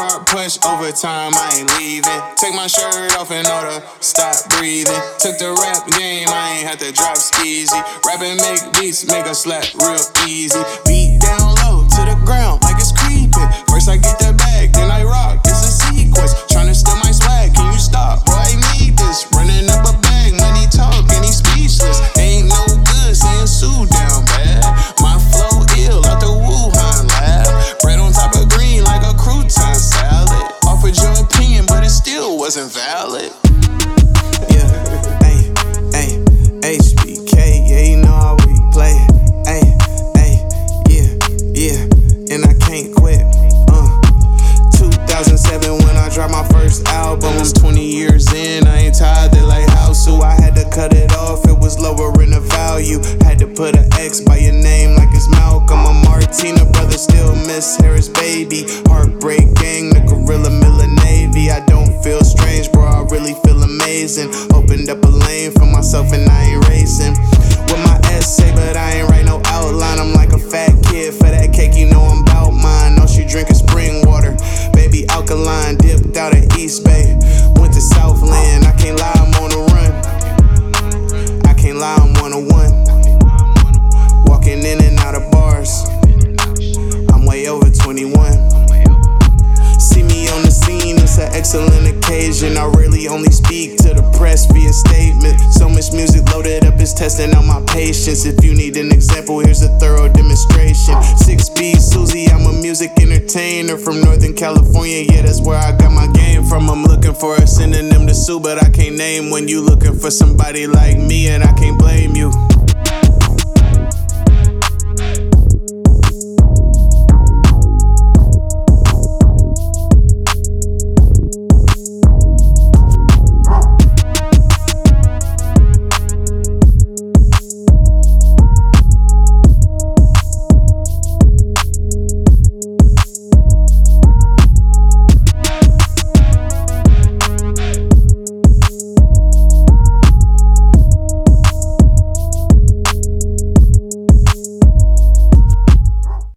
Hard push overtime, I ain't leaving. Take my shirt off in order, stop breathing. Took the rap game, I ain't had to drop skeezy. Rapping make beats, make a slap real easy. Beat down low to the ground like it's creeping. First I get that bag, then I rock, it's a sequence. Tryna steal my swag, can you stop? Boy, I need this. Running up a bag, money talk, and he speechless. Ain't no good saying Sue down bad. My flow ill out the Wuhan lab. Bread on top of green like a crouton salad. Offered your opinion, but it still wasn't valid. Yeah, ayy, ayy, HBK, yeah, you know how we play. Ayy, ayy, yeah, yeah, and I can't quit. 2007 when I dropped my first album. I'm 20 years in, I ain't tired, they like how so I had to cut it off, it was lowering the value. Had to put an X by your name like it's Malcolm. I'm Martina, brother, still miss Harris, baby. Heartbreak gang, the Gorilla Miller Navy. I don't feel strange, bro, I really feel amazing. Opened up a lane for myself and I ain't racing. With my essay, but I ain't write no outline. I'm like a fat kid for that cake, you know I'm bout mine. Know she drinking spring water, baby alkaline. Dipped out at East Bay, went to Southland. I can't lie, I'm on the run. I can't lie, I'm 101. Walking in and out of bars, I'm way over 21. See me on the scene, it's an excellent occasion. I really only speak to the press via statement. So much music loaded up, it's testing out my patience. If you need an example, here's a thorough demonstration. 6B Susie, I'm a music entertainer from Northern California. Yeah, that's where I got my game from. I'm looking for a synonym to Sue, but I can't name when you looking for somebody like me, and I can't blame you.